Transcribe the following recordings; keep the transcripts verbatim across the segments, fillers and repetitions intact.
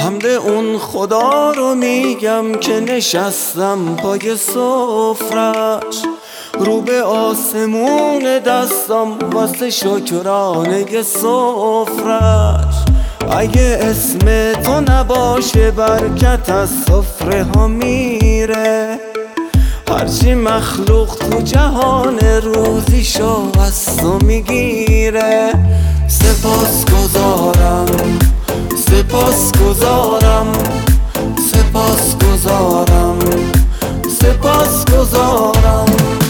حمد اون خدا رو میگم که نشستم پای سفرش، رو به آسمون دستم واسه شکرانه سفرش. اگه اسم تو نباشه برکت از سفره ها میره، هرچی مخلوق تو جهان روزیشو از تو میگیره. سپاس گزارم سپاس گزارم سپاس گزارم سپاس گزارم.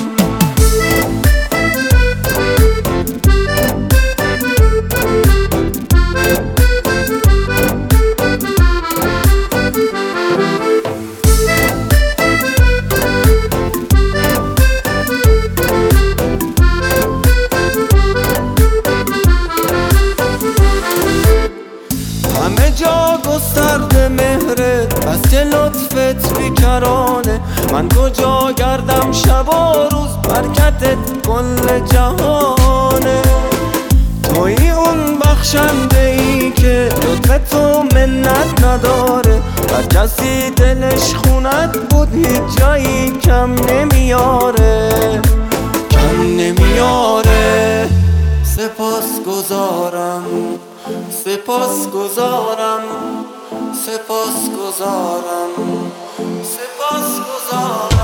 همه جا گسترده مهرت بس که لطفت بیکرانه، من کجا گردم شب و روز برکتت کل جهانه. توی اون بخشنده ای که لطف تو منت نداره، هر کسی دلش خونت بود هیچ جایی کم نمیاره کم نمیاره. سپاس گزارم سپاس گزارم سپاس گزارم سپاس گزارم.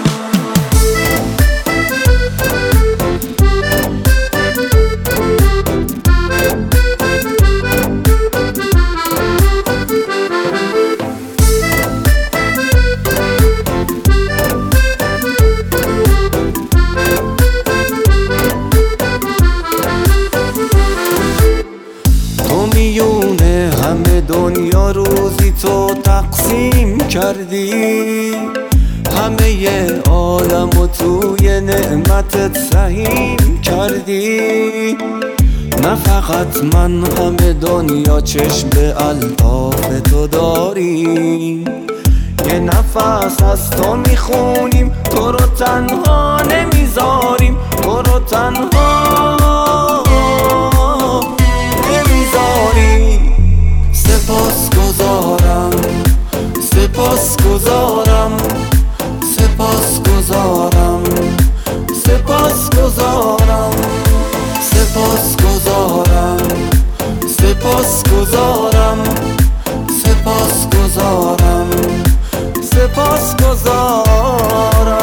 میونه همه دنیا روزی تو تقسیم کردی، همه عالم و توی نعمتت سهیم کردی. نه فقط من همه دنیا چشم به الطاف تو داریم، یه نفس از تو میخونیم تو رو تنها نمیذاریم تو رو تنها سپاس گزارم سپاس گزارم سپاس گزارم سپاس گزارم سپاس گزارم سپاس گزارم سپاس گزارم سپاس گزارم.